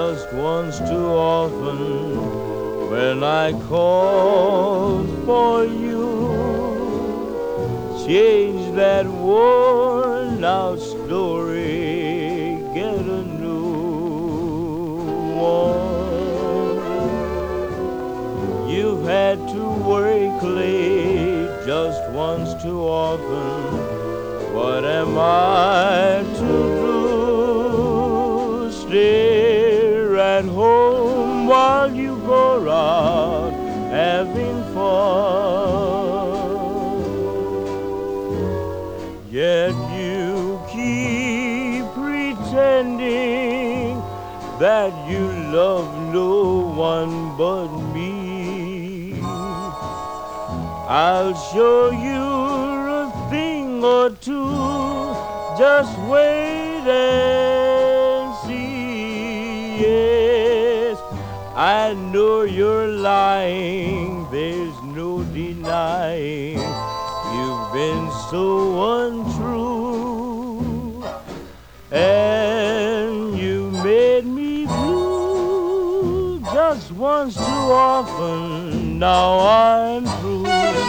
just once too often when I called for you. Change that worn out story, get a new one. You've had to work late just once too often. What am I to do? Stay at home while you go out having fun. Yet you keep pretending that you love no one but me. I'll show you a thing or two, just wait and see. Yes, I know you're lying, there's no denying you've been so untrue, and you made me blue just once too often. Now I'm through.